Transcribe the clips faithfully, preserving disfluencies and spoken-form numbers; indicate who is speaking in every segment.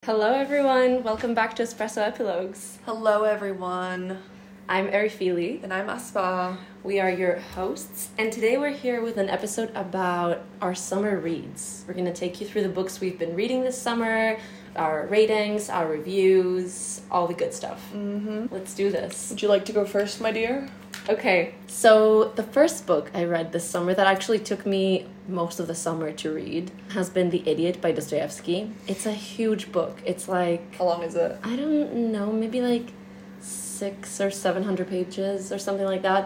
Speaker 1: Hello everyone, welcome back to Espresso Epilogues.
Speaker 2: Hello everyone.
Speaker 1: I'm Arifili.
Speaker 2: And I'm Aspa.
Speaker 1: We are your hosts, and today we're here with an episode about our summer reads. We're going to take you through the books we've been reading this summer, our ratings, our reviews, all the good stuff.
Speaker 2: Mm-hmm.
Speaker 1: Let's do this.
Speaker 2: Would you like to go first, my dear?
Speaker 1: Okay, so the first book I read this summer that actually took me most of the summer to read has been The Idiot by Dostoevsky. It's a huge book. It's like...
Speaker 2: How long is it?
Speaker 1: I don't know, maybe like six or seven hundred pages or something like that.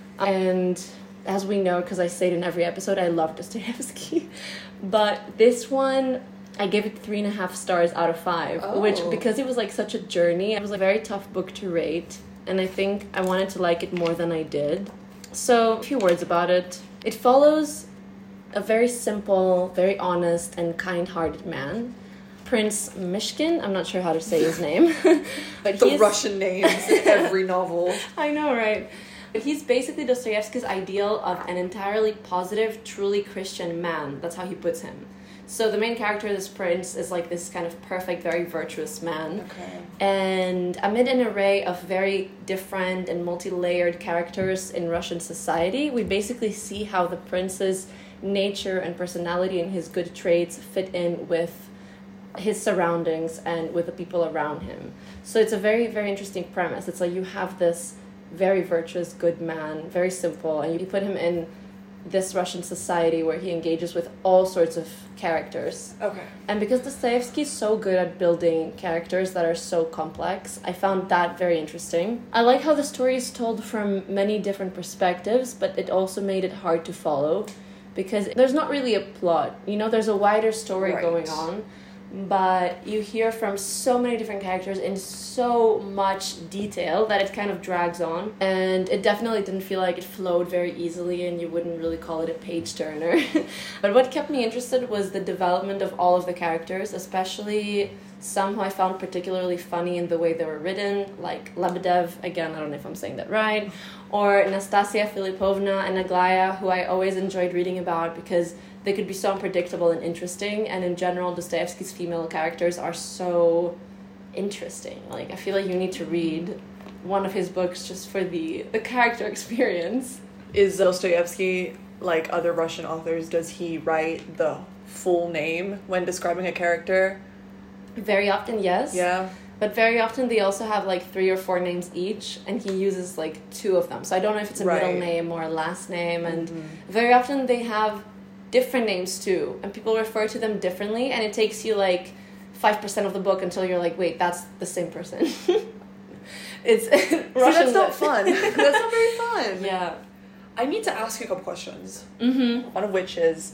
Speaker 1: And as we know, because I say it in every episode, I love Dostoevsky. But this one, I gave it three and a half stars out of five,
Speaker 2: oh.
Speaker 1: which, because it was like such a journey, it was a very tough book to rate. And I think I wanted to like it more than I did. So, a few words about it. It follows a very simple, very honest, and kind-hearted man. Prince Myshkin, I'm not sure how to say his name. but
Speaker 2: The
Speaker 1: he's...
Speaker 2: Russian names in every novel.
Speaker 1: I know, right? But he's basically Dostoevsky's ideal of an entirely positive, truly Christian man. That's how he puts him. So the main character, this prince, is like this kind of perfect, very virtuous man.
Speaker 2: Okay.
Speaker 1: And amid an array of very different and multi-layered characters in Russian society, we basically see how the prince's nature and personality and his good traits fit in with his surroundings and with the people around him. So it's a very, very interesting premise. It's like you have this very virtuous, good man, very simple, and you put him in this Russian society where he engages with all sorts of characters.
Speaker 2: Okay.
Speaker 1: And because Dostoevsky is so good at building characters that are so complex, I found that very interesting. I like how the story is told from many different perspectives, but it also made it hard to follow because there's not really a plot. You know, there's a wider story
Speaker 2: right.
Speaker 1: going on, but you hear from so many different characters in so much detail that it kind of drags on. And it definitely didn't feel like it flowed very easily, and you wouldn't really call it a page-turner. But what kept me interested was the development of all of the characters, especially some who I found particularly funny in the way they were written, like Lebedev, again, I don't know if I'm saying that right, or Nastasia Filipovna and Aglaya, who I always enjoyed reading about because they could be so unpredictable and interesting, and in general, Dostoevsky's female characters are so interesting. Like, I feel like you need to read one of his books just for the, the character experience.
Speaker 2: Is Dostoevsky, like other Russian authors, does he write the full name when describing a character?
Speaker 1: Very often, yes.
Speaker 2: Yeah.
Speaker 1: But very often they also have like three or four names each, and he uses like two of them. So I don't know if it's a
Speaker 2: right.
Speaker 1: middle name or a last name, and
Speaker 2: mm-hmm.
Speaker 1: very often they have different names too, and people refer to them differently, and it takes you like five percent of the book until you're like, wait, that's the same person. It's
Speaker 2: See,
Speaker 1: Russian.
Speaker 2: that's not fun. That's not very fun.
Speaker 1: Yeah.
Speaker 2: I need to ask you a couple questions.
Speaker 1: Mm-hmm.
Speaker 2: One of which is,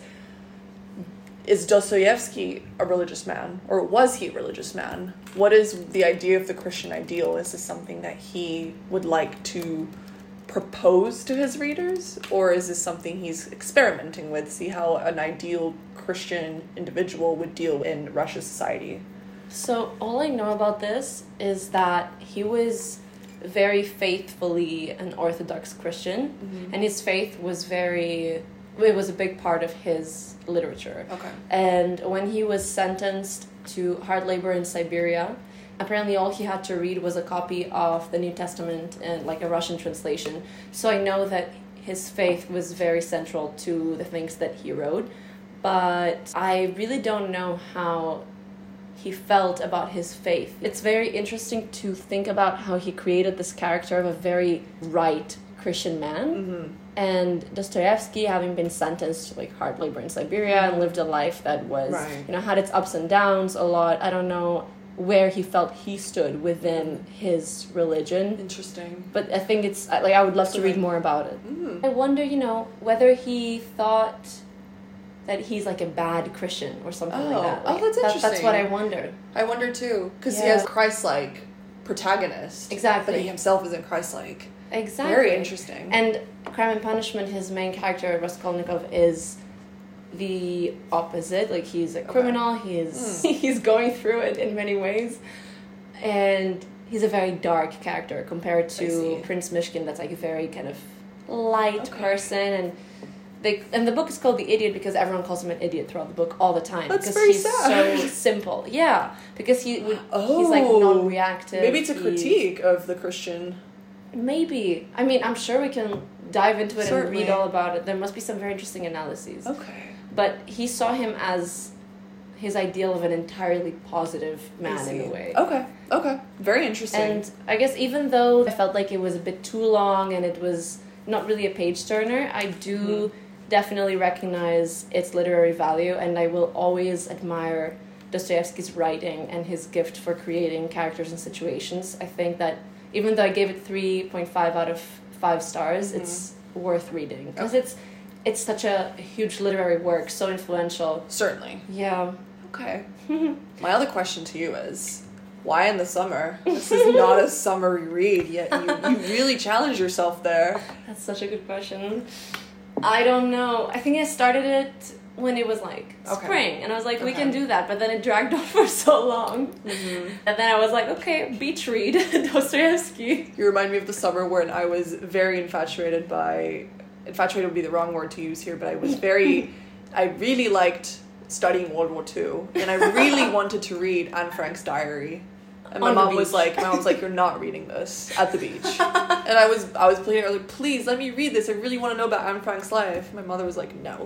Speaker 2: is Dostoevsky a religious man? Or was he a religious man? What is the idea of the Christian ideal? Is this something that he would like to propose to his readers, or is this something he's experimenting with, see how an ideal Christian individual would deal in Russian society?
Speaker 1: So all I know about this is that he was very faithfully an Orthodox Christian, mm-hmm. and his faith was very, it was a big part of his literature.
Speaker 2: Okay.
Speaker 1: And when he was sentenced to hard labor in Siberia, apparently all he had to read was a copy of the New Testament and like a Russian translation. So I know that his faith was very central to the things that he wrote, but I really don't know how he felt about his faith. It's very interesting to think about how he created this character of a very right Christian man.
Speaker 2: Mm-hmm.
Speaker 1: And Dostoevsky, having been sentenced to like hard labor in Siberia and lived a life that was,
Speaker 2: right.
Speaker 1: you know, had its ups and downs a lot. I don't know where he felt he stood within his religion.
Speaker 2: Interesting.
Speaker 1: But I think it's, like, I would love to read more about it.
Speaker 2: Mm.
Speaker 1: I wonder, you know, whether he thought that he's like a bad Christian or something
Speaker 2: oh.
Speaker 1: like that. Like,
Speaker 2: oh, that's interesting.
Speaker 1: That, that's what I wonder.
Speaker 2: I wonder too, because
Speaker 1: yeah.
Speaker 2: he has Christ-like protagonist.
Speaker 1: Exactly.
Speaker 2: But he himself isn't Christ-like.
Speaker 1: Exactly.
Speaker 2: Very interesting.
Speaker 1: And Crime and Punishment, his main character, Raskolnikov, is the opposite. Like, he's a criminal. Okay. He's mm. he's going through it in many ways, and he's a very dark character compared to Prince Myshkin. That's like a very kind of light okay. person, and they and the book is called The Idiot because everyone calls him an idiot throughout the book all the time.
Speaker 2: That's
Speaker 1: because
Speaker 2: very
Speaker 1: he's
Speaker 2: sad.
Speaker 1: so simple. Yeah, because he would,
Speaker 2: Oh.
Speaker 1: he's like non-reactive.
Speaker 2: Maybe it's a
Speaker 1: He-
Speaker 2: critique of the Christian.
Speaker 1: Maybe. I mean, I'm sure we can dive into it
Speaker 2: Certainly.
Speaker 1: and read all about it. There must be some very interesting analyses.
Speaker 2: Okay.
Speaker 1: But he saw him as his ideal of an entirely positive
Speaker 2: I
Speaker 1: man
Speaker 2: see.
Speaker 1: in a way.
Speaker 2: Okay. Okay. Very interesting.
Speaker 1: And I guess even though I felt like it was a bit too long and it was not really a page turner, I do
Speaker 2: Mhm.
Speaker 1: definitely recognize its literary value, and I will always admire Dostoevsky's writing and his gift for creating characters and situations. I think that even though I gave it three point five out of five stars,
Speaker 2: Mhm.
Speaker 1: it's worth reading because
Speaker 2: Okay.
Speaker 1: it's it's such a huge literary work, so influential.
Speaker 2: Certainly.
Speaker 1: Yeah.
Speaker 2: Okay. My other question to you is, why in the summer? This is not a summery read, yet you, you really challenge yourself there.
Speaker 1: That's such a good question. I don't know. I think I started it when it was like
Speaker 2: Okay.
Speaker 1: spring, and I was like, we
Speaker 2: Okay.
Speaker 1: can do that, but then it dragged on for so long.
Speaker 2: Mm-hmm.
Speaker 1: And then I was like, okay, beach read, Dostoevsky.
Speaker 2: You remind me of the summer when I was very infatuated by... Infatuated would be the wrong word to use here, but I was very... I really liked studying World War Two, and I really wanted to read Anne Frank's diary. And my
Speaker 1: On the
Speaker 2: mom was
Speaker 1: beach.
Speaker 2: like, my mom was like, you're not reading this at the beach. And I was, I was pleading, I was like, please let me read this. I really want to know about Anne Frank's life. My mother was like, no,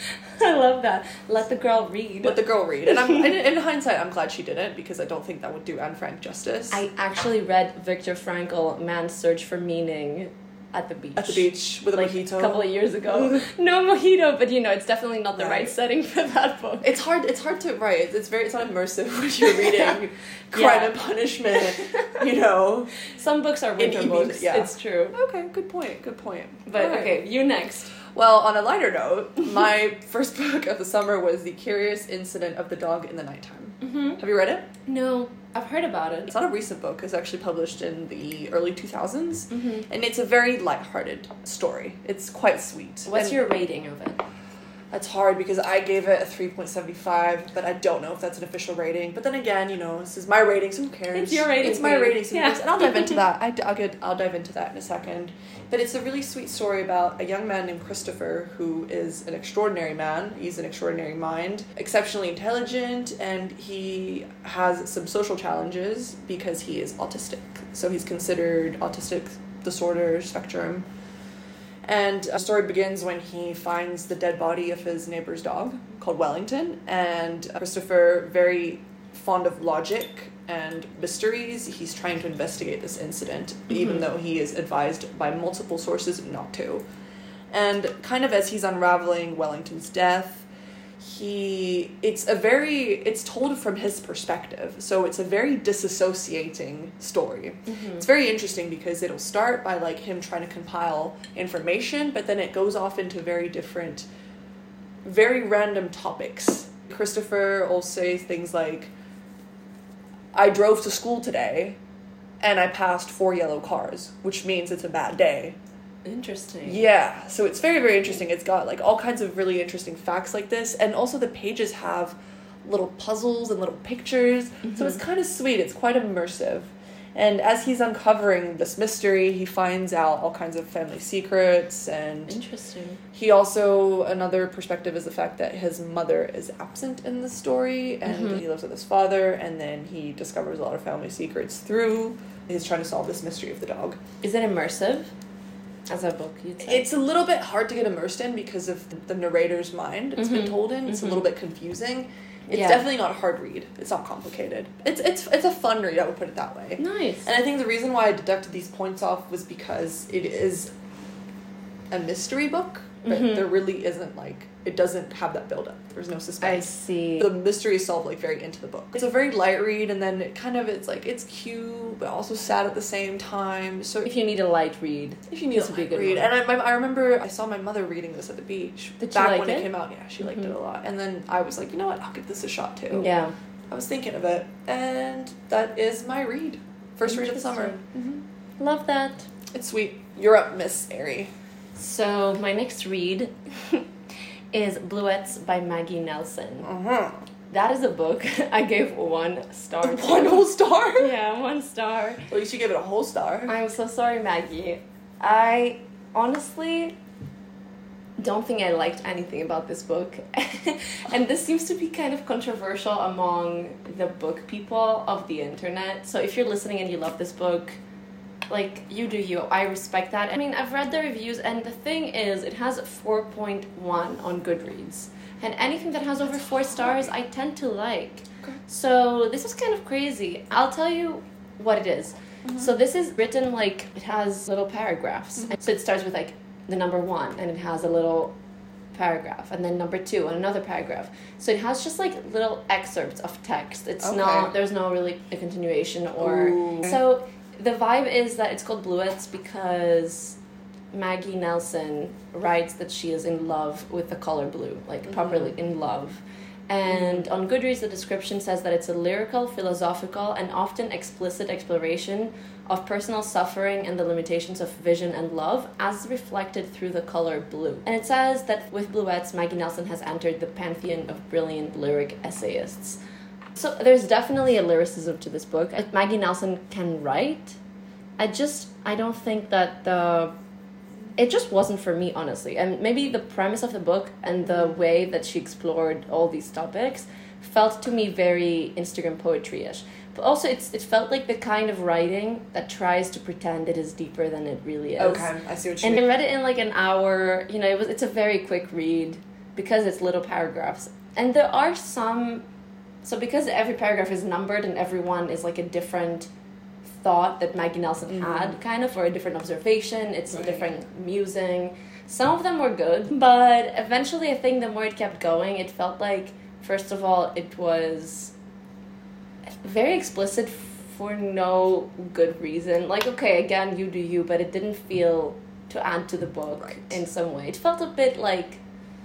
Speaker 1: I love that. Let the girl read.
Speaker 2: let the girl read. And I'm, in, in hindsight, I'm glad she didn't, because I don't think that would do Anne Frank justice.
Speaker 1: I actually read Viktor Frankl, Man's Search for Meaning, at the beach.
Speaker 2: At the beach with a
Speaker 1: like
Speaker 2: mojito.
Speaker 1: a couple of years ago. No mojito, but you know, it's definitely not the right,
Speaker 2: Right.
Speaker 1: setting for that book.
Speaker 2: It's hard. It's hard to write. It's, it's very. It's not immersive when you're reading Crime
Speaker 1: Yeah.
Speaker 2: and Punishment. You know.
Speaker 1: Some books are winter
Speaker 2: In
Speaker 1: books.
Speaker 2: yeah.
Speaker 1: It's true.
Speaker 2: Okay. Good point. Good point.
Speaker 1: But
Speaker 2: All right.
Speaker 1: okay, you next.
Speaker 2: Well, on a lighter note, my first book of the summer was The Curious Incident of the Dog in the Nighttime.
Speaker 1: Mm-hmm.
Speaker 2: Have you read it?
Speaker 1: No, I've heard about it.
Speaker 2: It's not a recent book. It's actually published in the early two thousands,
Speaker 1: Mm-hmm.
Speaker 2: and it's a very lighthearted story. It's quite sweet.
Speaker 1: What's
Speaker 2: And
Speaker 1: your rating of it?
Speaker 2: That's hard because I gave it a three point seven five, but I don't know if that's an official rating. But then again, you know, this is my rating, so who cares?
Speaker 1: It's your rating,
Speaker 2: It's my
Speaker 1: queen.
Speaker 2: rating, so who
Speaker 1: Yeah.
Speaker 2: cares? And I'll dive into that. I, I'll, get, I'll dive into that in a second. But it's a really sweet story about a young man named Christopher who is an extraordinary man. He's an extraordinary mind, exceptionally intelligent, and he has some social challenges because he is autistic. So he's considered autistic disorder spectrum. And the story begins when he finds the dead body of his neighbor's dog called Wellington. And Christopher, very fond of logic and mysteries, he's trying to investigate this incident, even
Speaker 1: Mhm.
Speaker 2: though he is advised by multiple sources not to. And kind of as he's unraveling Wellington's death, he it's a very it's told from his perspective, so it's a very disassociating story.
Speaker 1: Mm-hmm.
Speaker 2: It's very interesting because it'll start by like him trying to compile information, but then it goes off into very different, very random topics. Christopher will say things like, I drove to school today and I passed four yellow cars, which means it's a bad day.
Speaker 1: Interesting.
Speaker 2: Yeah, so it's very, very interesting. It's got like all kinds of really interesting facts like this, and also the pages have little puzzles and little pictures,
Speaker 1: Mm-hmm.
Speaker 2: so it's kind of sweet. It's quite immersive. And as he's uncovering this mystery, he finds out all kinds of family secrets, and
Speaker 1: Interesting.
Speaker 2: he also, another perspective is the fact that his mother is absent in the story, and
Speaker 1: Mhm.
Speaker 2: he lives with his father, and then he discovers a lot of family secrets through he's trying to solve this mystery of the dog.
Speaker 1: Is it immersive? As a book, you'd say?
Speaker 2: It's a little bit hard to get immersed in because of the narrator's mind it's been
Speaker 1: Mhm.
Speaker 2: told in. It's
Speaker 1: Mhm.
Speaker 2: a little bit confusing. It's
Speaker 1: Yeah.
Speaker 2: definitely not a hard read. It's not complicated. It's it's it's a fun read, I would put it that way.
Speaker 1: Nice.
Speaker 2: And I think the reason why I deducted these points off was because it is a mystery book, but
Speaker 1: Mhm.
Speaker 2: there really isn't like it doesn't have that build up. There's no
Speaker 1: I
Speaker 2: suspense.
Speaker 1: see.
Speaker 2: The mystery is solved like very into the book. It's a very light read, and then it kind of it's like it's cute but also sad at the same time. So
Speaker 1: If you need a light read.
Speaker 2: if you need
Speaker 1: This
Speaker 2: a
Speaker 1: would be a
Speaker 2: light
Speaker 1: good
Speaker 2: read,
Speaker 1: one.
Speaker 2: and I, my, I remember I saw my mother reading this at the beach
Speaker 1: Did she
Speaker 2: back
Speaker 1: like
Speaker 2: when it?
Speaker 1: it?
Speaker 2: came out. Yeah, she liked it
Speaker 1: Mhm.
Speaker 2: a lot, and then I was like, you know what, I'll give this a shot too.
Speaker 1: Yeah.
Speaker 2: I was thinking of it, and that is my read. First read of the summer.
Speaker 1: Interesting. Love that.
Speaker 2: It's sweet. You're up, Miss Airy.
Speaker 1: So my next read is Bluets by Maggie Nelson.
Speaker 2: Uh-huh.
Speaker 1: That is a book I gave one star to.
Speaker 2: One whole star?
Speaker 1: Yeah, one star.
Speaker 2: Well, you should give it a whole star.
Speaker 1: I'm so sorry, Maggie. I honestly, don't think I liked anything about this book. And this seems to be kind of controversial among the book people of the internet. So if you're listening and you love this book, like, you do you. I respect that. I mean, I've read the reviews, and the thing is, it has four point one on Goodreads. And anything that has over four stars, I tend to like.
Speaker 2: Okay.
Speaker 1: So this is kind of crazy. I'll tell you what it is. Mm-hmm. So this is written, like, it has little paragraphs. Mm-hmm. So it starts with, like, the number one, and it has a little paragraph, and then number two, and another paragraph. So it has just, like, little excerpts of text. It's
Speaker 2: okay.
Speaker 1: not, there's no really a continuation or...
Speaker 2: Ooh.
Speaker 1: So the vibe is that it's called Bluets because Maggie Nelson writes that she is in love with the color blue, like, mm-hmm. properly in love. And mm-hmm. on Goodreads, the description says that it's a lyrical, philosophical, and often explicit exploration of personal suffering and the limitations of vision and love as reflected through the color blue. And it says that with Bluets, Maggie Nelson has entered the pantheon of brilliant lyric essayists. So there's definitely a lyricism to this book. Maggie Nelson can write. I just, I don't think that the... It just wasn't for me, honestly. And maybe the premise of the book and the way that she explored all these topics felt to me very Instagram poetry-ish. But also, it's it felt like the kind of writing that tries to pretend it is deeper than it really is.
Speaker 2: Okay, I see what you
Speaker 1: and
Speaker 2: mean.
Speaker 1: And I read it in like an hour. You know, it was it's a very quick read because it's little paragraphs. And there are some... So because every paragraph is numbered and every one is like a different thought that Maggie Nelson mm-hmm. had, kind of, or a different observation, it's right. a different musing. Some of them were good, but eventually I think the more it kept going, it felt like, first of all, it was very explicit for no good reason. Like, okay, again, you do you, but it didn't feel to add to the book right. in some way. It felt a bit like,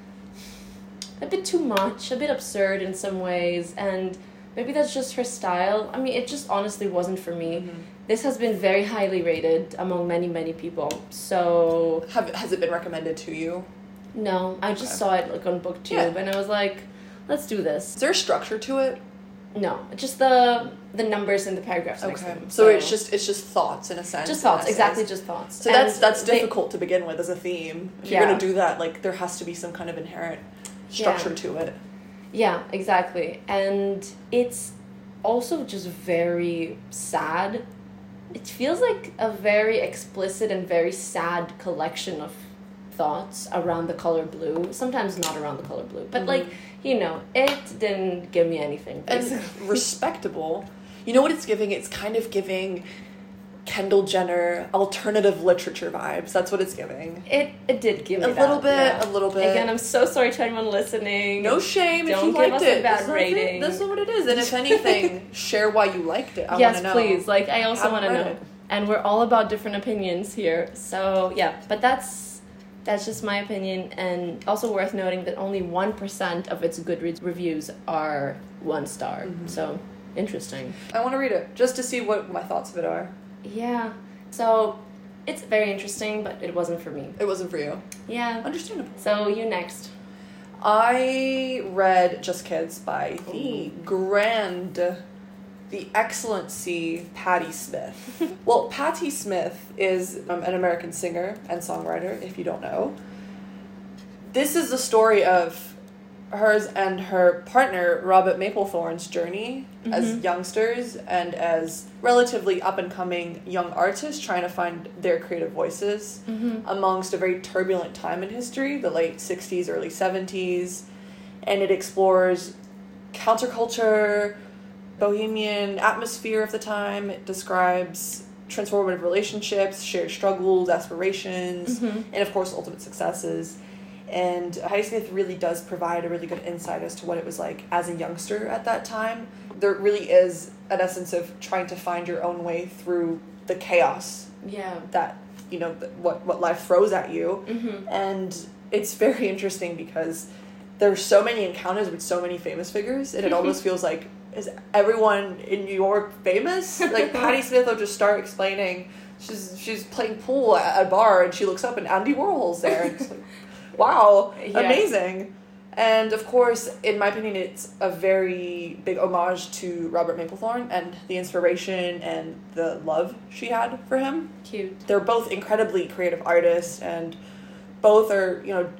Speaker 1: a bit too much, a bit absurd in some ways, and maybe that's just her style. I mean, it just honestly wasn't for me. Mm-hmm. This has been very highly rated among many, many people. So...
Speaker 2: Have, has it been recommended to you?
Speaker 1: No, I just okay. saw it like on BookTube, yeah. and I was like, let's do this.
Speaker 2: Is there a structure to it?
Speaker 1: No, just the the numbers in the paragraphs
Speaker 2: okay.
Speaker 1: next to them.
Speaker 2: So, so it's just it's just thoughts in a sense.
Speaker 1: Just thoughts, exactly, just thoughts.
Speaker 2: So and that's that's they, difficult to begin with as a theme. If yeah. you're going to do that, like, there has to be some kind of inherent structure yeah. to it.
Speaker 1: Yeah, exactly. And it's also just very sad. It feels like a very explicit and very sad collection of thoughts around the color blue. Sometimes not around the color blue. But, mm-hmm. like, you know, it didn't give me anything, basically.
Speaker 2: And respectable. You know what it's giving? It's kind of giving Kendall Jenner alternative literature vibes. That's what it's giving.
Speaker 1: It it did give me
Speaker 2: a
Speaker 1: that,
Speaker 2: little bit,
Speaker 1: yeah.
Speaker 2: a little bit.
Speaker 1: Again, I'm so sorry to anyone listening.
Speaker 2: No shame
Speaker 1: Don't
Speaker 2: if you
Speaker 1: give
Speaker 2: liked
Speaker 1: us
Speaker 2: it.
Speaker 1: a bad
Speaker 2: That's
Speaker 1: rating.
Speaker 2: That's what it is. And if anything, share why you liked it. I
Speaker 1: yes,
Speaker 2: want to know.
Speaker 1: please. Like, I also want to know.
Speaker 2: It.
Speaker 1: And we're all about different opinions here. So yeah, but that's that's just my opinion. And also worth noting that only one percent of its Goodreads reviews are one star. Mm-hmm. So interesting.
Speaker 2: I want to read it just to see what my thoughts of it are.
Speaker 1: Yeah. So, it's very interesting, but it wasn't for me.
Speaker 2: It wasn't for you?
Speaker 1: Yeah.
Speaker 2: Understandable.
Speaker 1: So, you next.
Speaker 2: I read Just Kids by the
Speaker 1: Ooh.
Speaker 2: grand, the excellency Patti Smith. Well, Patti Smith is um, an American singer and songwriter, if you don't know. This is the story of hers and her partner, Robert Mapplethorne's journey mm-hmm. as youngsters and as relatively up-and-coming young artists trying to find their creative voices mm-hmm. amongst a very turbulent time in history, the late sixties, early seventies. And it explores counterculture, bohemian atmosphere of the time. It describes transformative relationships, shared struggles, aspirations, mm-hmm. and, of course, ultimate successes. And Patti Smith really does provide a really good insight as to what it was like as a youngster at that time. There really is an essence of trying to find your own way through the chaos
Speaker 1: yeah.
Speaker 2: that, you know, what, what life throws at you.
Speaker 1: Mm-hmm.
Speaker 2: And it's very interesting because there's so many encounters with so many famous figures, and it almost feels like, is everyone in New York famous? Like, Patti Smith will just start explaining, she's she's playing pool at a bar, and she looks up and Andy Warhol's there, and it's like, wow, yeah. amazing. And of course, in my opinion, it's a very big homage to Robert Mapplethorne and the inspiration and the love she had for him.
Speaker 1: Cute.
Speaker 2: They're both incredibly creative artists, and both are, you know,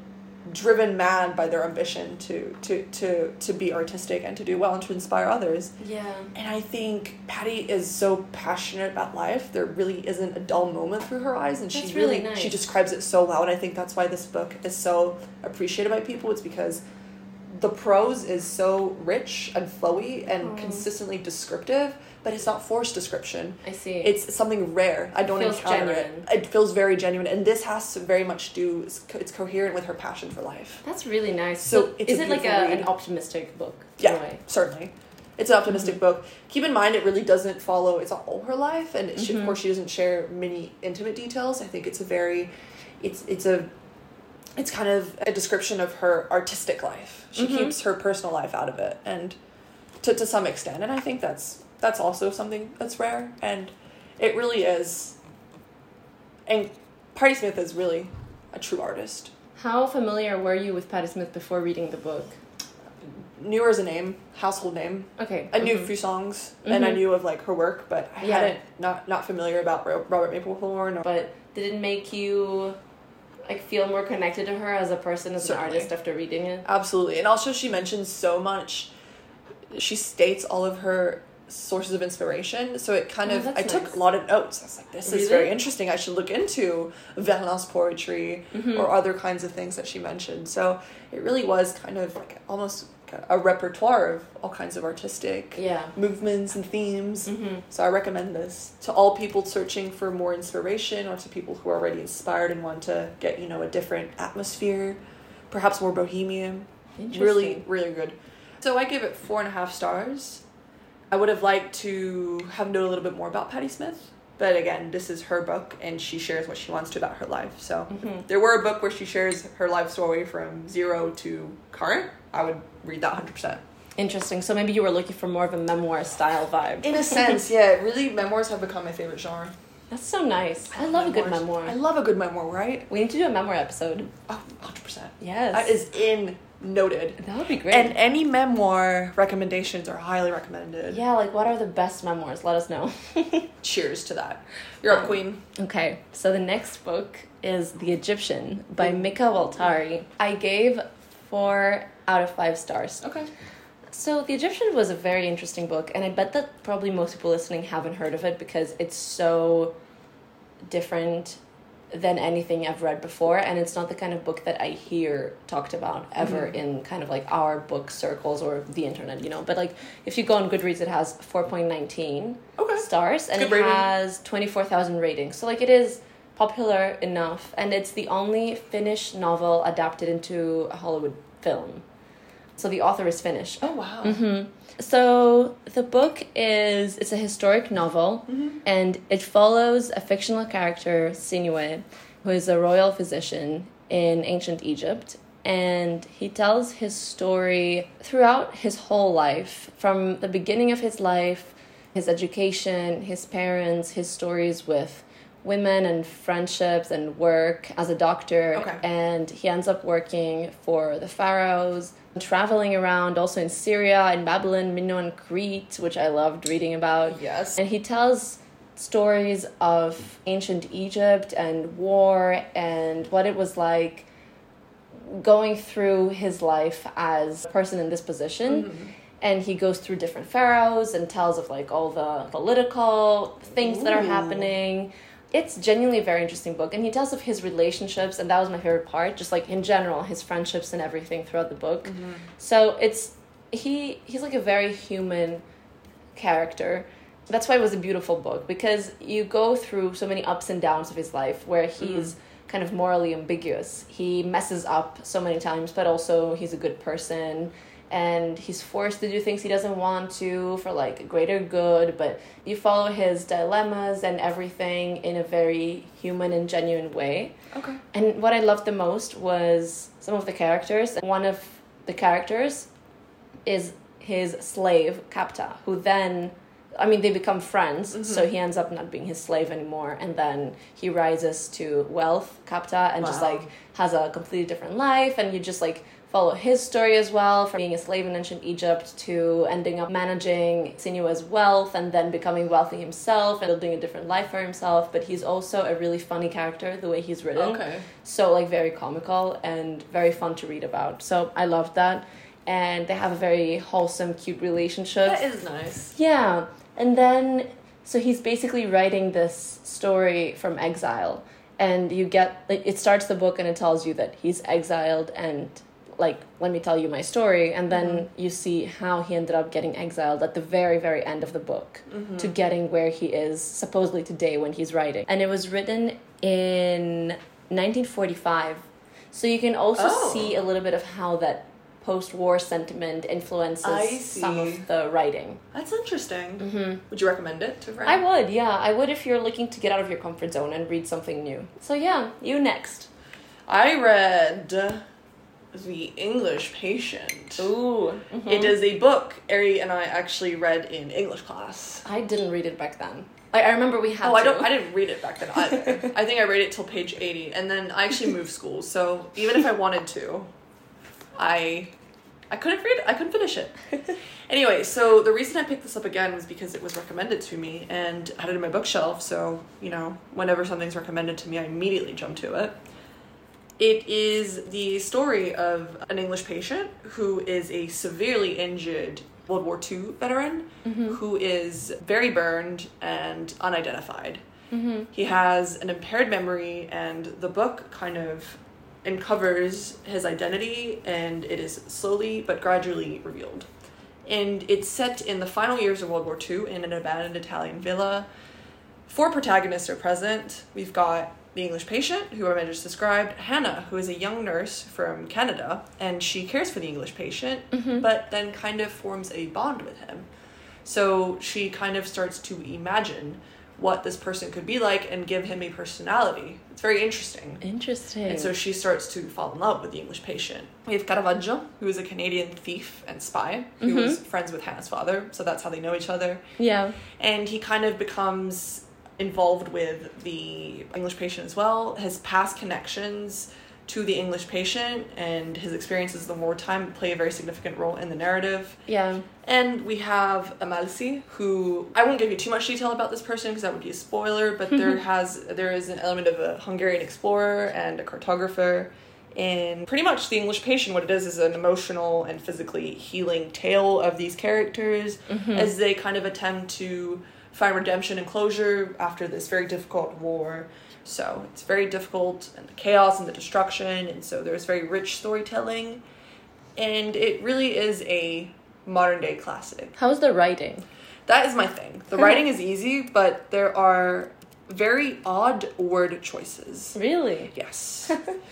Speaker 2: driven mad by their ambition to, to, to, to be artistic and to do well and to inspire others.
Speaker 1: Yeah.
Speaker 2: And I think Patty is so passionate about life. There really isn't a dull moment through her eyes, and
Speaker 1: That's
Speaker 2: she really,
Speaker 1: really nice.
Speaker 2: she describes it so well. And I think that's why this book is so appreciated by people. It's because the prose is so rich and flowy and
Speaker 1: Oh.
Speaker 2: consistently descriptive, but it's not forced description.
Speaker 1: I see.
Speaker 2: It's something rare. I don't
Speaker 1: Feels
Speaker 2: encounter
Speaker 1: genuine.
Speaker 2: it. It feels very genuine, and this has to very much do. It's, co- it's coherent with her passion for life.
Speaker 1: That's really nice.
Speaker 2: So
Speaker 1: So,
Speaker 2: it's
Speaker 1: is
Speaker 2: a
Speaker 1: it like a,
Speaker 2: beautiful read.
Speaker 1: an optimistic book? in
Speaker 2: Yeah,
Speaker 1: a way?
Speaker 2: certainly. It's an optimistic book. Keep in mind, it really doesn't follow. It's not all her life, and she, of
Speaker 1: Mhm.
Speaker 2: course, she doesn't share many intimate details. I think it's a very, it's it's a, it's kind of a description of her artistic life. She
Speaker 1: Mhm.
Speaker 2: keeps her personal life out of it, and to to some extent, and I think that's that's also something that's rare, and it really is. And Patti Smith is really a true artist.
Speaker 1: How familiar were you with Patti Smith before reading the book?
Speaker 2: Knew her as a name, household name.
Speaker 1: Okay.
Speaker 2: I knew
Speaker 1: mhm.
Speaker 2: a few songs, and I
Speaker 1: Mhm.
Speaker 2: knew of like her work, but I
Speaker 1: Yeah.
Speaker 2: hadn't not not familiar about Ro- Robert Mapplethorne. Or,
Speaker 1: But did it make you like feel more connected to her as a person, as
Speaker 2: Certainly.
Speaker 1: an artist after reading it?
Speaker 2: absolutely, and also she mentions so much. She states all of her sources of inspiration, so it kind
Speaker 1: Oh,
Speaker 2: of.
Speaker 1: that's
Speaker 2: I took
Speaker 1: nice.
Speaker 2: a lot of notes. I was like, this
Speaker 1: Really?
Speaker 2: is very interesting. I should look into Verlain's poetry
Speaker 1: Mhm.
Speaker 2: or other kinds of things that she mentioned. So it really was kind of like almost a repertoire of all kinds of artistic
Speaker 1: Yeah.
Speaker 2: movements and themes.
Speaker 1: Mm-hmm.
Speaker 2: So I recommend this to all people searching for more inspiration, or to people who are already inspired and want to get, you know, a different atmosphere, perhaps more bohemian. Really, really good. So I give it four and a half stars. I would have liked to have known a little bit more about Patti Smith, but again, this is her book, and she shares what she wants to about her life. So
Speaker 1: Mhm.
Speaker 2: if there were a book where she shares her life story from zero to current, I would read that one hundred percent.
Speaker 1: Interesting. So maybe you were looking for more of a memoir style vibe.
Speaker 2: In a sense, yeah, really, memoirs have become my favorite genre.
Speaker 1: That's so nice. I love a good
Speaker 2: Memoirs.
Speaker 1: memoir.
Speaker 2: I love a good memoir, right?
Speaker 1: We need to do a memoir episode.
Speaker 2: Oh, one hundred percent.
Speaker 1: Yes.
Speaker 2: That is in noted.
Speaker 1: That would be great.
Speaker 2: And any memoir recommendations are highly recommended.
Speaker 1: yeah, like what are the best memoirs? Let us know.
Speaker 2: Cheers to that. You're up, queen.
Speaker 1: Okay, so the next book is The Egyptian by Mika Waltari. I gave four out of five stars.
Speaker 2: Okay.
Speaker 1: So The Egyptian was a very interesting book, and I bet that probably most people listening haven't heard of it because it's so different than anything I've read before, and it's not the kind of book that I hear talked about ever
Speaker 2: Mhm.
Speaker 1: in kind of like our book circles or the internet, you know. But like if you go on Goodreads, it has four point one nine
Speaker 2: Okay.
Speaker 1: stars, and
Speaker 2: Good
Speaker 1: it
Speaker 2: rating.
Speaker 1: has twenty-four thousand ratings. So like it is popular enough, and it's the only Finnish novel adapted into a Hollywood film. So the author is Finnish.
Speaker 2: Oh, wow.
Speaker 1: Mm-hmm. So the book is it's a historic novel,
Speaker 2: Mhm.
Speaker 1: and it follows a fictional character, Sinuhe, who is a royal physician in ancient Egypt, and he tells his story throughout his whole life, from the beginning of his life, his education, his parents, his stories with women and friendships and work as a doctor.
Speaker 2: Okay.
Speaker 1: And he ends up working for the pharaohs, traveling around also in Syria, in Babylon, Minoan, Crete, which I loved reading about.
Speaker 2: Yes.
Speaker 1: And he tells stories of ancient Egypt and war and what it was like going through his life as a person in this position.
Speaker 2: Mhm.
Speaker 1: And he goes through different pharaohs and tells of like all the political things that are
Speaker 2: Ooh.
Speaker 1: happening. It's genuinely a very interesting book, and he tells of his relationships, and that was my favorite part, just like in general, his friendships and everything throughout the book.
Speaker 2: Mm-hmm.
Speaker 1: So it's he he's like a very human character. That's why it was a beautiful book, because you go through so many ups and downs of his life where he's kind of morally ambiguous. He messes up so many times, but also he's a good person, and he's forced to do things he doesn't want to for like a greater good, but you follow his dilemmas and everything in a very human and genuine way.
Speaker 2: Okay.
Speaker 1: And what I loved the most was some of the characters. One of the characters is his slave, Kapta, who then, I mean, they become friends,
Speaker 2: Mhm.
Speaker 1: so he ends up not being his slave anymore, and then he rises to wealth, Kapta, and just
Speaker 2: Wow.
Speaker 1: like has a completely different life, and you just like follow his story as well, from being a slave in ancient Egypt to ending up managing Sinua's wealth and then becoming wealthy himself and building a different life for himself. But he's also a really funny character, the way he's written.
Speaker 2: Okay.
Speaker 1: So, like, very comical and very fun to read about. So I loved that. And they have a very wholesome, cute relationship.
Speaker 2: That is nice.
Speaker 1: Yeah. And then, so he's basically writing this story from exile. And you get, like, it starts the book and it tells you that he's exiled and, like, let me tell you my story. And then mm-hmm. you see how he ended up getting exiled at the very, very end of the book mm-hmm. to getting where he is supposedly today when he's writing. And it was written in nineteen forty-five. So you can also
Speaker 2: oh.
Speaker 1: see a little bit of how that post-war sentiment influences some of the writing.
Speaker 2: That's interesting.
Speaker 1: Mm-hmm.
Speaker 2: Would you recommend it to a friend?
Speaker 1: I would, yeah. I would if you're looking to get out of your comfort zone and read something new. So yeah, you next.
Speaker 2: I read The English Patient.
Speaker 1: Ooh. Mm-hmm.
Speaker 2: It is a book Ari and I actually read in English class.
Speaker 1: I didn't read it back then. Like, I remember we had
Speaker 2: Oh,
Speaker 1: to.
Speaker 2: I don't. I didn't read it back then either. I think I read it till page eighty, and then I actually moved schools. So even if I wanted to, I I couldn't read it. I couldn't finish it. Anyway, so the reason I picked this up again was because it was recommended to me and I had it in my bookshelf. So, you know, whenever something's recommended to me, I immediately jump to it. It is the story of an English patient who is a severely injured World War Two veteran mm-hmm. who is very burned and unidentified. Mm-hmm. He has an impaired memory, and the book kind of uncovers his identity, and it is slowly but gradually revealed. And it's set in the final years of World War Two in an abandoned Italian villa. Four protagonists are present. We've got the English patient, who I just described, Hannah, who is a young nurse from Canada, and she cares for the English patient, mm-hmm. but then kind of forms a bond with him. So she kind of starts to imagine what this person could be like and give him a personality. It's very interesting.
Speaker 1: Interesting.
Speaker 2: And so she starts to fall in love with the English patient. We have Caravaggio, who is a Canadian thief and spy, who mm-hmm. was friends with Hannah's father, so that's how they know each other.
Speaker 1: Yeah.
Speaker 2: And he kind of becomes involved with the English patient as well. His past connections to the English patient and his experiences in wartime play a very significant role in the narrative.
Speaker 1: Yeah.
Speaker 2: And we have Amalfi, who I won't give you too much detail about this person because that would be a spoiler, but there has there is an element of a Hungarian explorer and a cartographer. And pretty much the English patient, what it is, is an emotional and physically healing tale of these characters mm-hmm. as they kind of attempt to find redemption and closure after this very difficult war. So it's very difficult, and the chaos and the destruction, and so there's very rich storytelling, and it really is a modern day classic.
Speaker 1: How's the writing?
Speaker 2: That is my thing. The writing is easy, but there are very odd word choices.
Speaker 1: Really?
Speaker 2: Yes.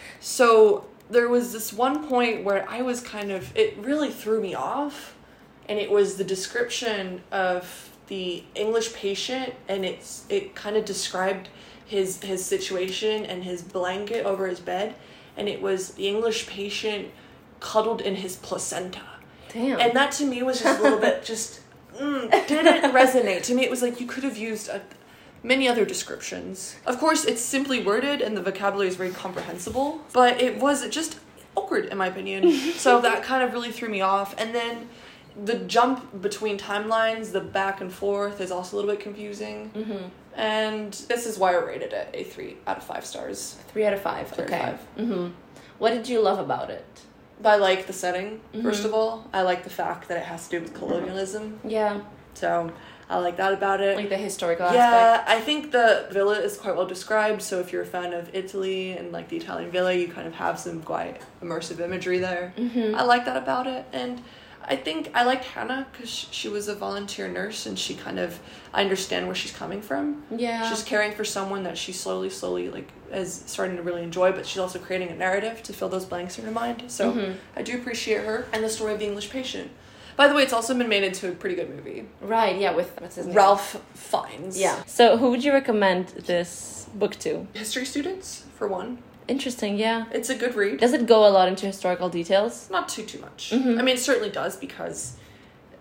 Speaker 2: So there was this one point where I was kind of, it really threw me off, and it was the description of the English patient, and it's it kind of described his his situation and his blanket over his bed, and it was the English patient cuddled in his placenta.
Speaker 1: Damn.
Speaker 2: And that to me was just a little bit just mm, didn't resonate. To me it was like you could have used a, many other descriptions. Of course it's simply worded and the vocabulary is very comprehensible, but it was just awkward in my opinion. So that kind of really threw me off. And then the jump between timelines, the back and forth, is also a little bit confusing. Mm-hmm. And this is why I rated it a three out of five stars.
Speaker 1: Three out of five.
Speaker 2: Three
Speaker 1: okay.
Speaker 2: out of five.
Speaker 1: Mm-hmm. What did you love about it?
Speaker 2: I like the setting, mm-hmm. first of all. I like the fact that it has to do with colonialism.
Speaker 1: Yeah.
Speaker 2: So I like that about it.
Speaker 1: Like the historical
Speaker 2: yeah,
Speaker 1: aspect?
Speaker 2: Yeah, I think the villa is quite well described. So if you're a fan of Italy and like the Italian villa, you kind of have some quite immersive imagery there. Mm-hmm. I like that about it. And I think I liked Hannah because she was a volunteer nurse, and she kind of, I understand where she's coming from.
Speaker 1: Yeah.
Speaker 2: She's caring for someone that she slowly, slowly, like, is starting to really enjoy, but she's also creating a narrative to fill those blanks in her mind. So mm-hmm. I do appreciate her and the story of the English patient. By the way, it's also been made into a pretty good movie.
Speaker 1: Right, yeah, with, what's his name?
Speaker 2: Ralph Fiennes.
Speaker 1: Yeah. So who would you recommend this book to?
Speaker 2: History students, for one.
Speaker 1: Interesting, yeah.
Speaker 2: It's a good read.
Speaker 1: Does it go a lot into historical details?
Speaker 2: Not too, too much.
Speaker 1: Mm-hmm.
Speaker 2: I mean, it certainly does because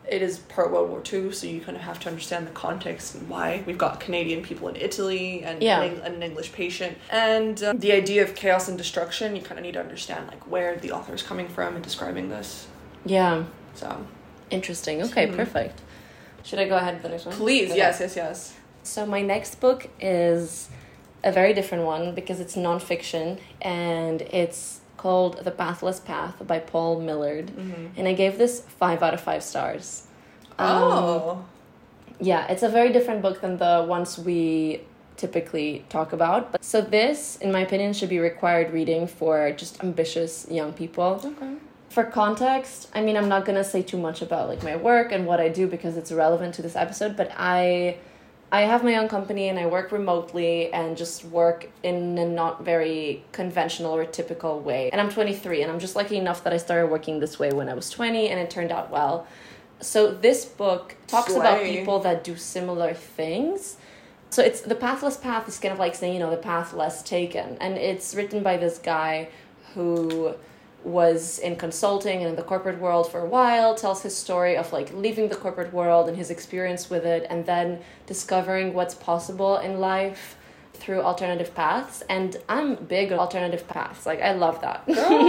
Speaker 2: it is pro-World War Two, so you kind of have to understand the context and why. We've got Canadian people in Italy and,
Speaker 1: Yeah.
Speaker 2: an, an English patient. And um, the idea of chaos and destruction, you kind of need to understand like where the author is coming from in describing this.
Speaker 1: Yeah.
Speaker 2: So,
Speaker 1: Interesting. Okay,
Speaker 2: Mhm.
Speaker 1: perfect. Should I go ahead with the next one?
Speaker 2: please,
Speaker 1: Okay.
Speaker 2: yes, yes, yes.
Speaker 1: So my next book is a very different one because it's nonfiction and it's called The Pathless Path by Paul Millard.
Speaker 2: Mm-hmm.
Speaker 1: And I gave this five out of five stars. Um,
Speaker 2: Oh.
Speaker 1: Yeah, it's a very different book than the ones we typically talk about. But so this, in my opinion, should be required reading for just ambitious young people.
Speaker 2: Okay.
Speaker 1: For context, I mean, I'm not going to say too much about like my work and what I do because it's relevant to this episode, but I I have my own company and I work remotely and just work in a not very conventional or typical way. And I'm twenty-three and I'm just lucky enough that I started working this way when I was twenty and it turned out well. So this book talks about
Speaker 2: Slay.
Speaker 1: people that do similar things. So it's The Pathless Path is kind of like saying, you know, the path less taken. And it's written by this guy who was in consulting and in the corporate world for a while, tells his story of like leaving the corporate world and his experience with it, and then discovering what's possible in life through alternative paths. And I'm big on alternative paths. Like, I love that.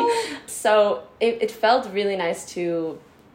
Speaker 1: So it, it felt really nice to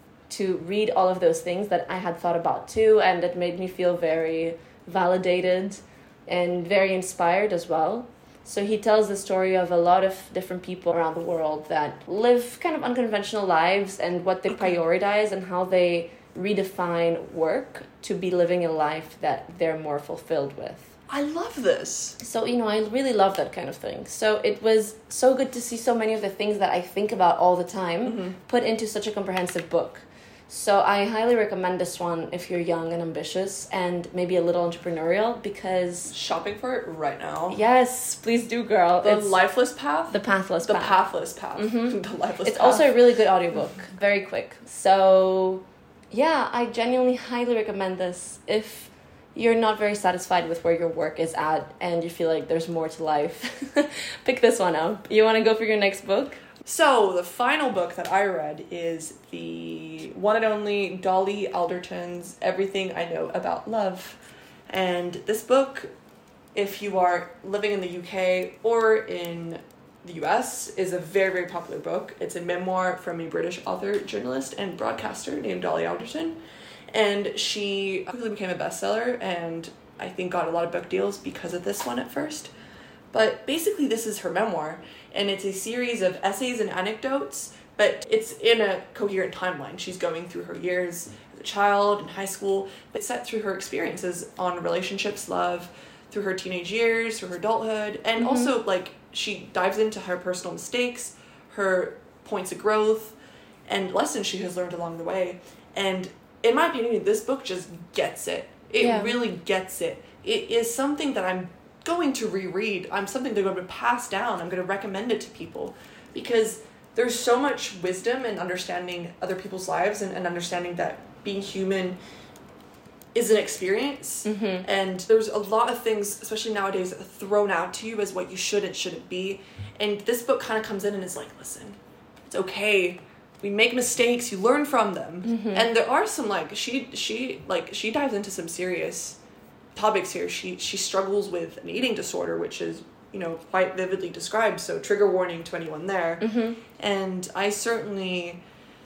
Speaker 1: to read all of those things that I had thought about too, and it made me feel very validated and very inspired as well. So he tells the story of a lot of different people around the world that live kind of unconventional lives and what they prioritize and how they redefine work to be living a life that they're more fulfilled with.
Speaker 2: I love this.
Speaker 1: So, you know, I really love that kind of thing. So it was so good to see so many of the things that I think about all the time
Speaker 2: Mm-hmm.
Speaker 1: put into such a comprehensive book. So I highly recommend this one if you're young and ambitious and maybe a little entrepreneurial because,
Speaker 2: Shopping for it right now.
Speaker 1: yes, please do, girl.
Speaker 2: The
Speaker 1: It's
Speaker 2: lifeless path?
Speaker 1: The Pathless
Speaker 2: The
Speaker 1: Path.
Speaker 2: pathless path.
Speaker 1: Mhm.
Speaker 2: The lifeless
Speaker 1: It's
Speaker 2: path.
Speaker 1: also a really good audiobook. Very quick. So, yeah, I genuinely highly recommend this if you're not very satisfied with where your work is at and you feel like there's more to life. Pick this one up. You want to go for your next book?
Speaker 2: So, the final book that I read is the one and only Dolly Alderton's Everything I Know About Love. And this book, if you are living in the U K or in the U S, is a very, very popular book. It's a memoir from a British author, journalist, and broadcaster named Dolly Alderton. And she quickly became a bestseller and I think got a lot of book deals because of this one at first. But basically this is her memoir, and it's a series of essays and anecdotes, but it's in a coherent timeline. She's going through her years as a child in high school, but set through her experiences on relationships, love, through her teenage years, through her adulthood, and
Speaker 1: Mhm.
Speaker 2: also like she dives into her personal mistakes, her points of growth, and lessons she has learned along the way. And in my opinion, this book just gets it. It
Speaker 1: Yeah.
Speaker 2: really gets it. It is something that I'm going to reread. I'm something they're going to pass down. I'm going to recommend it to people because there's so much wisdom in understanding other people's lives and, and understanding that being human is an experience.
Speaker 1: Mm-hmm.
Speaker 2: And there's a lot of things, especially nowadays, thrown out to you as what you should and shouldn't be. And this book kind of comes in and is like, listen, it's okay. We make mistakes. You learn from them.
Speaker 1: Mm-hmm.
Speaker 2: And there are some like she she like she dives into some serious topics here. She she struggles with an eating disorder, which is, you know, quite vividly described. So trigger warning to anyone there.
Speaker 1: Mm-hmm.
Speaker 2: And I certainly,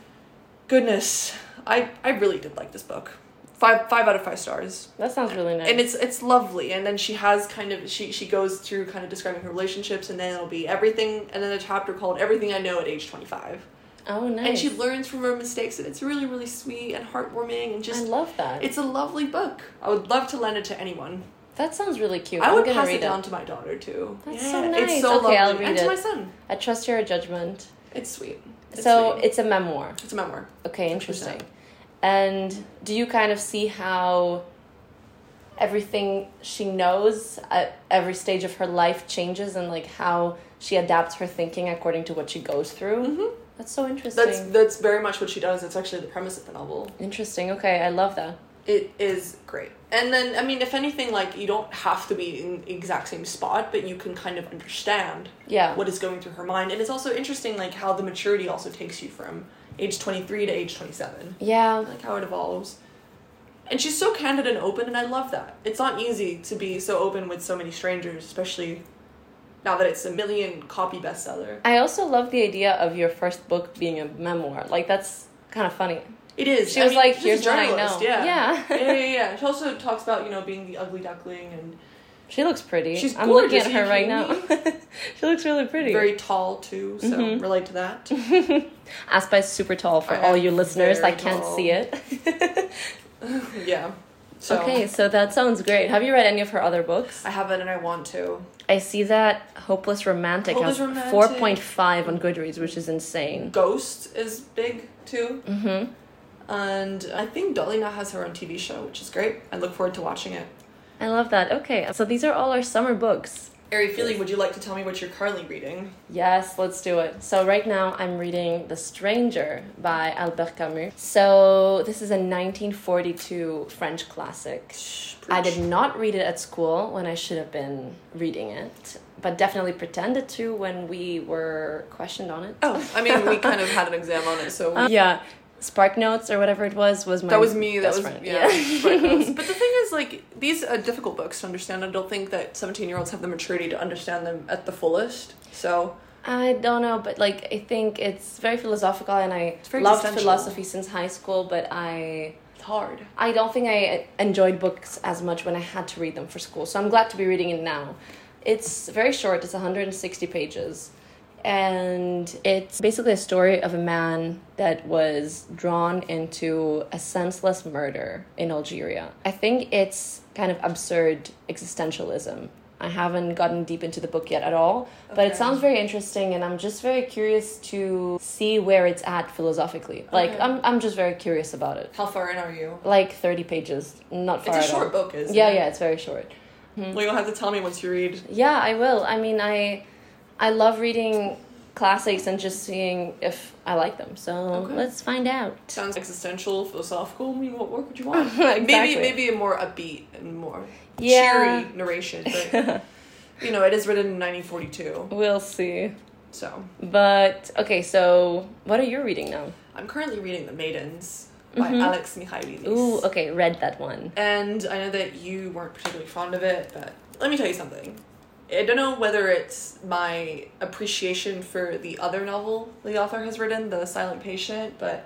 Speaker 2: goodness, I I really did like this book. Five five out of five stars.
Speaker 1: That sounds really nice.
Speaker 2: And it's it's lovely. And then she has kind of she she goes through kind of describing her relationships, and then it'll be everything, and then a chapter called Everything I Know at Age twenty-five.
Speaker 1: Oh, nice.
Speaker 2: And she learns from her mistakes, and it's really, really sweet and heartwarming, and just
Speaker 1: I love that.
Speaker 2: it's a lovely book. I would love to lend it to anyone.
Speaker 1: That sounds really cute.
Speaker 2: I
Speaker 1: I'm
Speaker 2: would
Speaker 1: gonna
Speaker 2: pass
Speaker 1: read
Speaker 2: it down to my daughter too.
Speaker 1: That's
Speaker 2: Yeah,
Speaker 1: so nice.
Speaker 2: It's so
Speaker 1: Okay,
Speaker 2: lovely.
Speaker 1: I'll read
Speaker 2: and to
Speaker 1: it.
Speaker 2: my son.
Speaker 1: I trust your judgment.
Speaker 2: It's sweet. It's
Speaker 1: So
Speaker 2: sweet.
Speaker 1: it's a memoir.
Speaker 2: It's a memoir.
Speaker 1: Okay,
Speaker 2: one hundred percent.
Speaker 1: interesting. And do you kind of see how everything she knows at every stage of her life changes and like how she adapts her thinking according to what she goes through?
Speaker 2: Mm-hmm.
Speaker 1: That's so interesting.
Speaker 2: That's that's very much what she does. It's actually the premise of the novel.
Speaker 1: Interesting. Okay, I love that.
Speaker 2: It is great. And then, I mean, if anything, like, you don't have to be in the exact same spot, but you can kind of understand
Speaker 1: Yeah.
Speaker 2: what is going through her mind. And it's also interesting, like, how the maturity also takes you from age twenty-three to age twenty-seven.
Speaker 1: Yeah.
Speaker 2: Like how it evolves. And she's so candid and open, and I love that. It's not easy to be so open with so many strangers, especially now that it's a million copy bestseller.
Speaker 1: I also love the idea of your first book being a memoir. Like, that's kind of funny.
Speaker 2: It is.
Speaker 1: She
Speaker 2: I
Speaker 1: was
Speaker 2: mean,
Speaker 1: like,
Speaker 2: she's
Speaker 1: here's
Speaker 2: a
Speaker 1: what I
Speaker 2: journalist,
Speaker 1: know.
Speaker 2: Yeah.
Speaker 1: Yeah.
Speaker 2: yeah, yeah, yeah. She also talks about, you know, being the ugly duckling and...
Speaker 1: She looks pretty.
Speaker 2: She's
Speaker 1: I'm looking
Speaker 2: gorgeous,
Speaker 1: at her
Speaker 2: you
Speaker 1: right
Speaker 2: kidding
Speaker 1: now. She looks really pretty.
Speaker 2: very tall, too, so
Speaker 1: Mhm.
Speaker 2: relate to that.
Speaker 1: Aspa is super tall for
Speaker 2: I
Speaker 1: all
Speaker 2: am
Speaker 1: you listeners
Speaker 2: very
Speaker 1: that can't
Speaker 2: tall.
Speaker 1: see it.
Speaker 2: yeah. So,
Speaker 1: Okay, so that sounds great. Have you read any of her other books?
Speaker 2: I haven't and I want to.
Speaker 1: I see that Hopeless Romantic
Speaker 2: Hopeless
Speaker 1: has
Speaker 2: Romantic.
Speaker 1: four point five on Goodreads, which is insane.
Speaker 2: Ghost is big, too.
Speaker 1: Mm-hmm.
Speaker 2: And I think Dolly now has her own T V show, which is great. I look forward to watching it.
Speaker 1: I love that. Okay, so these are all our summer books.
Speaker 2: Ari Feely, would you like to tell me what you're currently reading?
Speaker 1: Yes, let's do it. So right now I'm reading The Stranger by Albert Camus. So this is a nineteen forty-two French classic. I did not read it at school when I should have been reading it, but definitely pretended to when we were questioned on it.
Speaker 2: Oh, I mean, we kind of had an exam on it, so...
Speaker 1: Um, yeah. Spark Notes or whatever it was was my
Speaker 2: That was me. That
Speaker 1: best
Speaker 2: was
Speaker 1: friend.
Speaker 2: yeah. Spark Notes. But the thing is, like, these are difficult books to understand. I don't think that seventeen-year-olds have the maturity to understand them at the fullest. So
Speaker 1: I don't know, but like I think it's very philosophical, and I
Speaker 2: very
Speaker 1: loved
Speaker 2: essential.
Speaker 1: philosophy since high school. But I
Speaker 2: it's hard.
Speaker 1: I don't think I enjoyed books as much when I had to read them for school. So I'm glad to be reading it now. It's very short. It's one hundred sixty pages. And it's basically a story of a man that was drawn into a senseless murder in Algeria. I think it's kind of absurd existentialism. I haven't gotten deep into the book yet at all, but
Speaker 2: Okay.
Speaker 1: it sounds very interesting, and I'm just very curious to see where it's at philosophically. Like,
Speaker 2: Okay.
Speaker 1: I'm I'm just very curious about it.
Speaker 2: How far in are you?
Speaker 1: Like thirty pages, not far
Speaker 2: It's a
Speaker 1: at
Speaker 2: short
Speaker 1: all.
Speaker 2: book, isn't
Speaker 1: Yeah,
Speaker 2: it?
Speaker 1: yeah, it's very short.
Speaker 2: Well, you'll have to tell me once you read.
Speaker 1: Yeah, I will. I mean, I I love reading classics and just seeing if I like them. So
Speaker 2: Okay.
Speaker 1: let's find out.
Speaker 2: Sounds existential, philosophical. I mean, what more could you want?
Speaker 1: Exactly.
Speaker 2: Maybe maybe a more upbeat and more
Speaker 1: Yeah.
Speaker 2: cheery narration, but you know, it is written in nineteen forty-two.
Speaker 1: We'll see.
Speaker 2: So
Speaker 1: But okay, so what are you reading now?
Speaker 2: I'm currently reading The Maidens by
Speaker 1: Mhm.
Speaker 2: Alex Michaelides.
Speaker 1: Ooh, okay, read that one.
Speaker 2: And I know that you weren't particularly fond of it, but let me tell you something. I don't know whether it's my appreciation for the other novel the author has written, The Silent Patient, but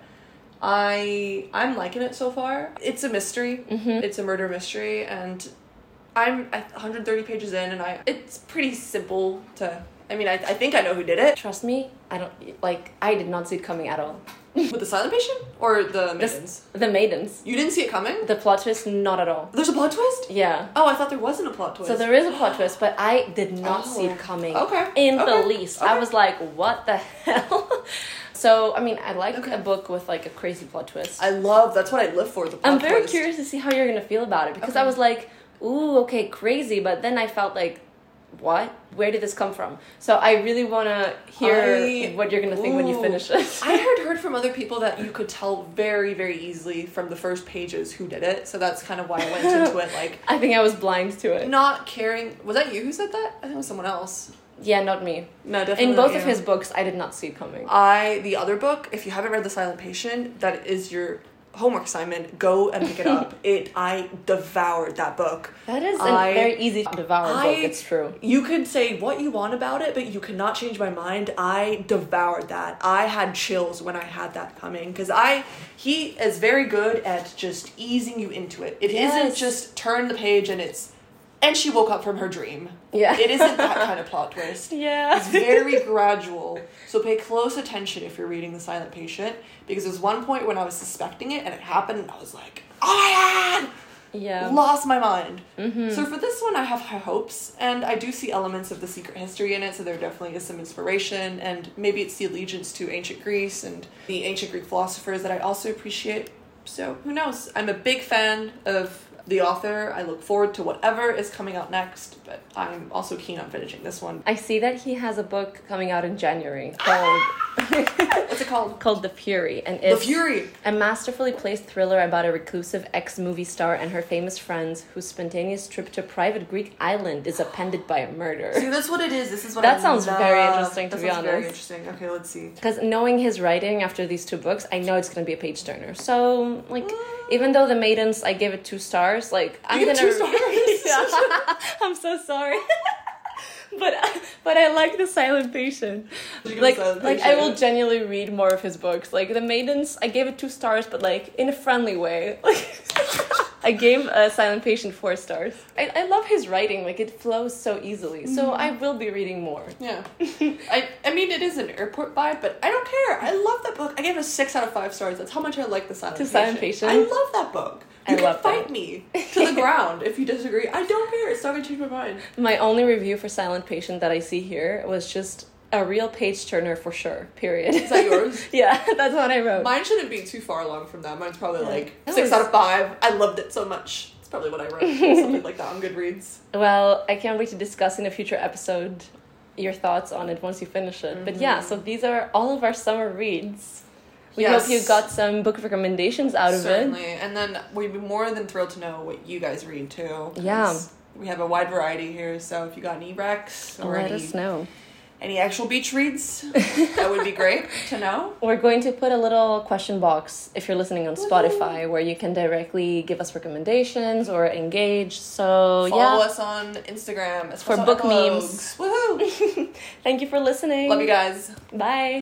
Speaker 2: I I'm liking it so far. It's a mystery.
Speaker 1: Mhm.
Speaker 2: It's a murder mystery, and I'm at one hundred thirty pages in, and I it's pretty simple to. I mean, I I think I know who did it.
Speaker 1: Trust me, I don't like. I did not see it coming at all.
Speaker 2: With The Silent Patient or The
Speaker 1: This-
Speaker 2: Maidens?
Speaker 1: The Maidens.
Speaker 2: You didn't see it coming?
Speaker 1: The plot twist, not at all.
Speaker 2: There's a plot twist?
Speaker 1: Yeah.
Speaker 2: Oh, I thought there wasn't a plot twist.
Speaker 1: So there is a plot twist, but I did not
Speaker 2: Oh.
Speaker 1: see it coming
Speaker 2: Okay.
Speaker 1: in the
Speaker 2: Okay.
Speaker 1: least.
Speaker 2: Okay.
Speaker 1: I was like, what the hell? So, I mean, I like
Speaker 2: Okay.
Speaker 1: a book with like a crazy plot twist.
Speaker 2: I love, that's what I live for, the plot
Speaker 1: I'm very
Speaker 2: twist.
Speaker 1: curious to see how you're going to feel about it, because
Speaker 2: Okay.
Speaker 1: I was like, ooh, okay, crazy, but then I felt like, what? Where did this come from? So I really want to hear
Speaker 2: I-
Speaker 1: what you're going to think when you
Speaker 2: ooh.
Speaker 1: finish it.
Speaker 2: I heard heard from other people that you could tell very, very easily from the first pages who did it, so that's kind of why I went into it, like,
Speaker 1: I think I was blind to it.
Speaker 2: not caring. Was that you who said that? I think it was someone else.
Speaker 1: Yeah, not me.
Speaker 2: No, definitely
Speaker 1: In
Speaker 2: not
Speaker 1: both of
Speaker 2: you.
Speaker 1: his books, I did not see it coming.
Speaker 2: I, the other book, if you haven't read The Silent Patient, that is your homework assignment. Go and pick it up. It, I devoured that book.
Speaker 1: That is
Speaker 2: I-
Speaker 1: a very easy to devour
Speaker 2: I-
Speaker 1: book, it's true.
Speaker 2: You could say what you want about it, but you cannot change my mind. I devoured that. I had chills when I had that coming, because I he is very good at just easing you into it. It
Speaker 1: Yes.
Speaker 2: not just turn the page and it's and she woke up from her dream.
Speaker 1: Yeah.
Speaker 2: It isn't that kind of plot twist.
Speaker 1: Yeah.
Speaker 2: It's very gradual. So pay close attention if you're reading The Silent Patient, because there's one point when I was suspecting it and it happened and I was like, oh my god!
Speaker 1: Yeah.
Speaker 2: Lost my mind.
Speaker 1: Mm-hmm.
Speaker 2: So for this one, I have high hopes, and I do see elements of the secret history in it, so there definitely is some inspiration, and maybe it's the allegiance to ancient Greece and the ancient Greek philosophers that I also appreciate. So who knows? I'm a big fan of the author. I look forward to whatever is coming out next, but I'm also keen on finishing this one.
Speaker 1: I see that he has a book coming out in January called
Speaker 2: What's it called?
Speaker 1: Called The Fury, and
Speaker 2: The
Speaker 1: it's
Speaker 2: Fury.
Speaker 1: a masterfully placed thriller about a reclusive ex-movie star and her famous friends whose spontaneous trip to a private Greek island is appended by a murder.
Speaker 2: See, that's what it is. This is what
Speaker 1: That
Speaker 2: I
Speaker 1: sounds
Speaker 2: love.
Speaker 1: very interesting, to
Speaker 2: that
Speaker 1: be
Speaker 2: sounds Very
Speaker 1: honest.
Speaker 2: interesting. Okay, let's see.
Speaker 1: Because knowing his writing after these two books, I know it's gonna be a page turner. So, like, even though The Maidens, I gave it two stars. Like, I'm
Speaker 2: You
Speaker 1: gonna
Speaker 2: gave two stars?
Speaker 1: Yeah. I'm so sorry. But but I like The Silent Patient.
Speaker 2: You give
Speaker 1: Like
Speaker 2: The Silent
Speaker 1: like I will
Speaker 2: Patient?
Speaker 1: genuinely read more of his books. Like The Maidens, I gave it two stars, but like in a friendly way. Like I gave uh, Silent Patient four stars. I, I love his writing. Like it flows so easily. So I will be reading more.
Speaker 2: Yeah. I I mean, it is an airport vibe, but I don't care. I love that book. I gave it a six out of five stars. That's how much I like The Silent
Speaker 1: To
Speaker 2: Patient.
Speaker 1: Silent Patient?
Speaker 2: I love that book. You
Speaker 1: I
Speaker 2: can
Speaker 1: love
Speaker 2: fight
Speaker 1: that.
Speaker 2: me to the ground if you disagree. I don't care. It's not going to change my mind.
Speaker 1: My only review for Silent Patient that I see here was just a real page turner for sure. Period.
Speaker 2: Is that yours?
Speaker 1: Yeah, that's what I wrote.
Speaker 2: Mine shouldn't be too far along from that. Mine's probably like
Speaker 1: That
Speaker 2: six
Speaker 1: was-
Speaker 2: out of five. I loved it so much. It's probably what I wrote. Something like that on Goodreads.
Speaker 1: Well, I can't wait to discuss in a future episode your thoughts on it once you finish it. But yeah, so these are all of our summer reads. We
Speaker 2: Yes.
Speaker 1: hope you got some book recommendations out of
Speaker 2: Certainly.
Speaker 1: it.
Speaker 2: And then we'd be more than thrilled to know what you guys read too. 'Cause
Speaker 1: Yeah.
Speaker 2: We have a wide variety here, so if you got any recs or
Speaker 1: Let
Speaker 2: any,
Speaker 1: us know.
Speaker 2: any actual beach reads, that would be great to know.
Speaker 1: We're going to put a little question box if you're listening on Spotify where you can directly give us recommendations or engage. So
Speaker 2: Follow
Speaker 1: yeah,
Speaker 2: us on Instagram
Speaker 1: For
Speaker 2: Espresso
Speaker 1: book
Speaker 2: Epilogues.
Speaker 1: memes.
Speaker 2: Woohoo!
Speaker 1: thank you for listening.
Speaker 2: Love you guys.
Speaker 1: Bye.